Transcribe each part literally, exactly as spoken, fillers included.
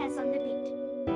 S on the beat.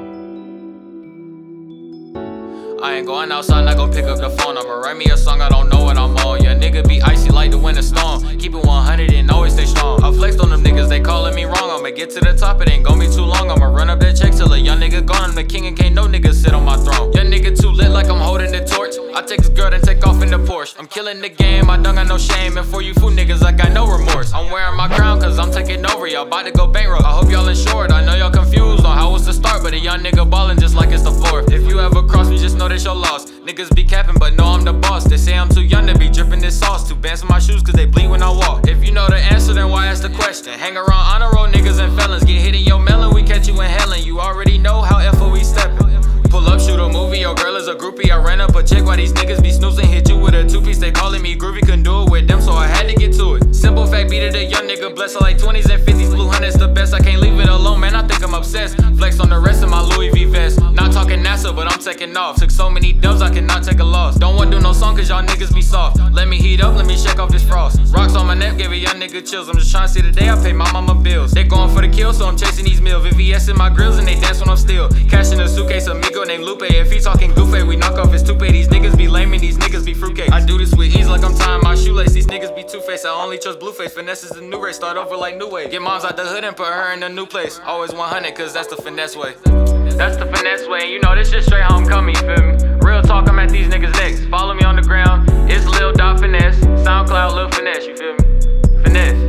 I ain't going outside, not gon' pick up the phone. I'ma write me a song, I don't know what I'm on. Yeah, nigga be icy like the winter storm. Keep it one hundred and always stay strong. I flexed on them niggas, they calling me wrong. I'ma get to the top, it ain't gon' be too long. I'ma run up that check till a young nigga gone. I'm the king and can't no nigga sit on my throne. Young nigga too lit like I'm holding the torch. I take his girl and take off in the Porsche. I'm killing the game, I don't got no shame. And for you fool niggas, I got no remorse. I'm wearing my crown cause I'm taking over. Y'all about to go bankrupt. I hope y'all insured. I know y'all confused on how it's the start, but a young nigga ballin' just like it's the fourth. If you ever cross me, just know that you're lost. Niggas be capping, but know I'm the boss. They say I'm too young to be dripping this sauce. Two bands in my shoes cause they bleed when I walk. If you know the answer, then why ask the question? Hang around honor roll niggas and felons. Get hit in your melon, we catch you in hellin'. You already know how F O E steppin'. Pull up, shoot a movie, your girl is a groupie. I ran up a check while these niggas be snoozing. Hit you with a two-piece, they calling me groovy. Couldn't do it with them, so I had to get to it. Simple fact, beat it a young nigga. Blessed I like twenties and fifties, blue hundreds the best. I can't leave it alone, man, I think I'm obsessed. Flex on the rest of my Louis V vest. Not talking NASA, but I'm taking off. Took so many dubs, I cannot take a loss. Don't wanna do no song cause y'all niggas be soft. Let me heat up, let me shake off this frost. Rocks on my neck, gave a young nigga chills. I'm just trying to see the day I pay my mama bills. They going for the kill, so I'm chasing these meals. V V S in my grills and they dance when I'm still. Cash in a suitcase, amigo named Lupe. If he talking goofy, we knock off his toupee. These niggas be lame and these niggas be fruitcake. I do this with ease like I'm tying my shoelace. These niggas be two-faced, I only trust Blueface. Finesse is the new race, start over like New Wave. Get moms out the hood and put her in a new place. Always one hundred cause that's the finesse way. That's the finesse way, you know this shit straight homecoming, you feel me? Real talk, I'm at these niggas next. Follow me on the ground, it's Lil Dot Finesse. SoundCloud, Lil Finesse, you feel me? Finesse.